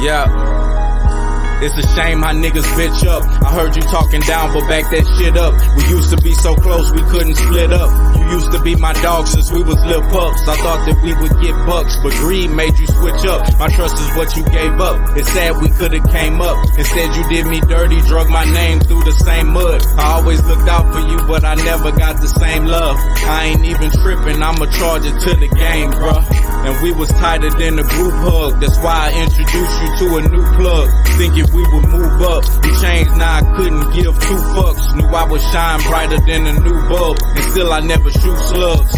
Yeah. It's a shame how niggas bitch up. I heard you talking down, but back that shit up. We used to be so close, we couldn't split up. You used to be my dog since we was little pups. I thought that we would get bucks, but greed made you switch up. My trust is what you gave up. It's sad we could've came up. Instead you did me dirty, drug my name through the same mud. I always looked out for you, but I never got the same love. I ain't even tripping, I'ma charge it to the game, bruh. And we was tighter than a group hug. That's why I introduced you to a new plug. Thinking we would move up. We changed, now I couldn't give two fucks. Knew I would shine brighter than a new bulb. And still I never shoot slugs.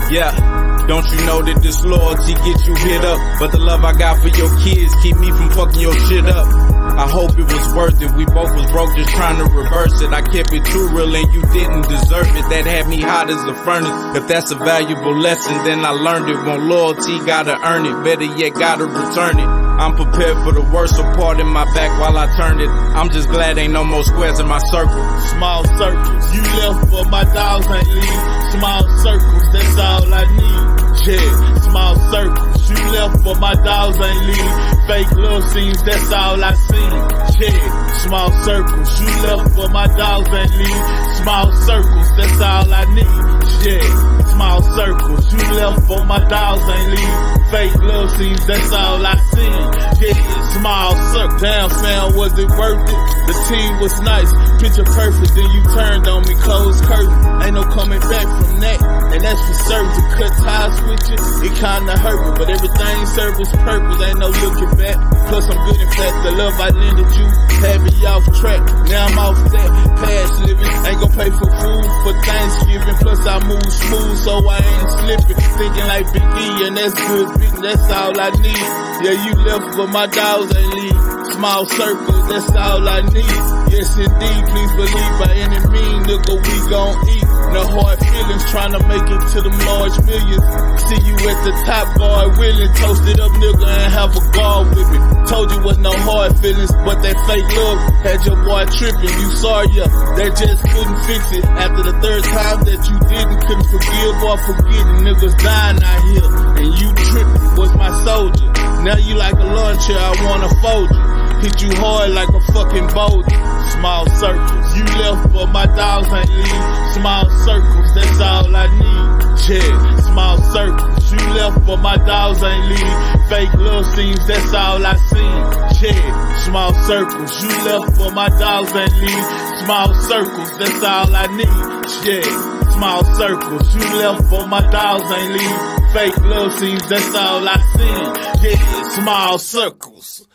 Yeah. Don't you know that this loyalty gets you hit up? But the love I got for your kids keep me from fucking your shit up. I hope it was worth it. We both was broke just trying to reverse it. I kept it too real and you didn't deserve it. That had me hot as a furnace. If that's a valuable lesson, then I learned it. Want loyalty, gotta earn it. Better yet, gotta return it. I'm prepared for the worst, so pardon my back while I turn it. I'm just glad ain't no more squares in my circle. Small circles, you left but my dogs ain't leave. Small circles, that's all I need. Yeah, small circles, you left but my dogs ain't leave. Fake love scenes, that's all I see. Yeah, small circles, you left but my dogs ain't leave. Small circles, that's all I need. Yeah, small circles, you left but my dogs ain't leave. Fake love scenes, that's all I see. Yeah, small circle, damn fam, was it worth it? The team was nice, picture perfect, then you turned on me, closed curtain. Ain't no coming back from that, and that's for certain. To cut ties with you, it kinda hurt me, but everything served its purpose, ain't no looking back. Plus I'm good in fact, the love I lended you had me off track. Now I'm off that, past living, ain't gon' pay for food for Thanksgiving. Plus I move smooth, so I ain't slipping. Thinking like Big E, and that's good, big, that's all I need. Yeah, you left, but my dogs ain't leave. Small circles, that's all I need. Yes indeed, please believe by any means, nigga, we gon' eat. No hard feelings, tryna make it to them large millions. See you at the top, boy, willing. Toasted up, nigga, and have a guard with me. Told you was no hard feelings, but that fake love had your boy tripping. You sorry, yeah, that just couldn't fix it. After the third time that you couldn't forgive or forget it. Niggas dying out here, and you tripping was my soldier. Now you like a launcher, I wanna fold you. Hit you hard like a fucking boulder. Small circles, you left but my dogs ain't leave. Small circles, that's all I need. Yeah, small circles, you left but my dogs ain't leave. Fake love scenes, that's all I see. Yeah, small circles, you left but my dogs ain't leave. Small circles, that's all I need. Yeah, small circles, you left but my dogs ain't leave. Fake love scenes, that's all I see. Yeah, small circles.